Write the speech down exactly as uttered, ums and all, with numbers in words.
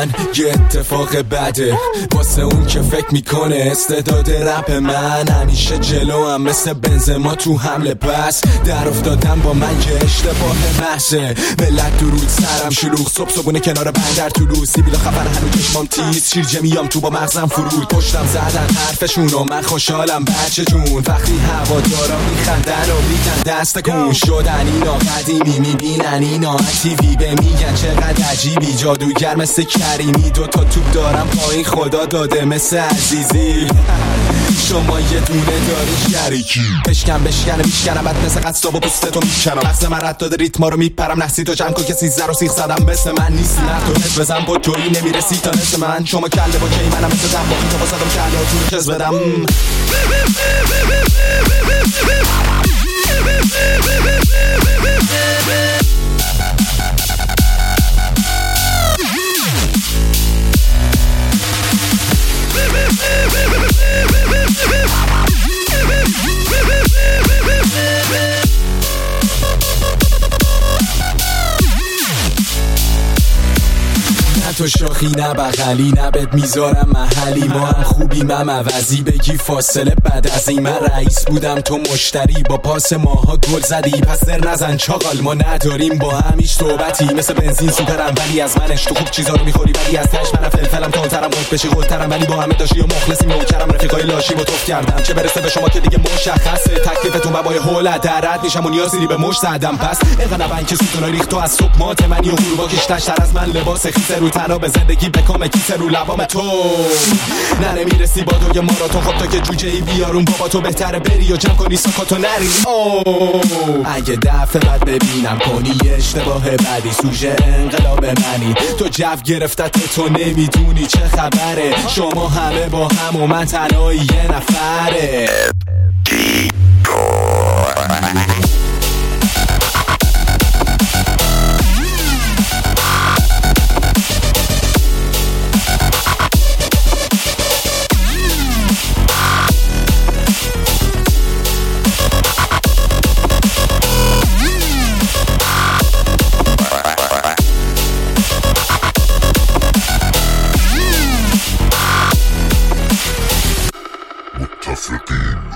من یه اتفاق بده واسه اون که فکر میکنه استعداد رپ من همیشه جلو هم مثل بنزما تو حمله. بس در افتادم با من که اشتباه محضه. ملت درود سرم شلوغ صبح صبحونه کنار بندر طلوع سیبیل خفر هنو چشمام تیز شیرجه میام تو با مغزم فرود پشتم زدن حرفشون و من خوشحالم بچه جون وقتی هوادارا میخندن و میگن دست کن شدن اینا قدیمی میبینن اینا تیوی به میگن چقدر عجیبی جادوگر مثل کریمی دوتا توپ دارم پایین خدا داده مثل عزیزی شما یه دونه داری شریکی بشکن بشکن میشکنم بعد مثل قصاب و پوستتو میکنم لحظ من رد داده ریتما رو میپرم نحسی تو جمع کن که سیزده رو سیخ زدم مثل من نیستی نه تو نس بزن با توی نمیرسی تا نس من شما کله با کی منم مثل دم باقی تا بازدم کله تو کس بدم تو شاخی نه بغلی نه بد میذارم محلی ما هم خوبی مم عوضی بگی فاصله بعد از این من رئیس بودم تو مشتری با پاس ماها گل زدی پس در نزن چاقال ما نداریم با همیش صحبتی مثل بنزین سوپرم ولی از منش تو خوب چیزا رو میخوری ولی از تش منم فلفلم تونترم خود بشی خودترم ولی با همه داشتی و مخلصی نوکرم رفیقای لاشی با توف کردم چه برسه به شما که دیگه مشخصه تکلیفتون بابای هول درد میشم و نیازی به مش زدم پس اینقدر نبن که سوتونای ریخت تو از صبح مات منی و غروبا کشتش تر از من لباس خیس رو تنها به زندگی بکام کیسه رو لبام تو نه نمیرسی با دوی ماراتون خب تا که جوجه ای بیارون بابا تو بهتره بری و جمع کنی ساکاتو نری اوه اگه دفعه بعد ببینم کنی اشتباه بعدی سوژه انقلاب منی تو جو گرفتت تو نمیدونی چه خبره شما همه با هم و من تنهایی یه نفره متفقين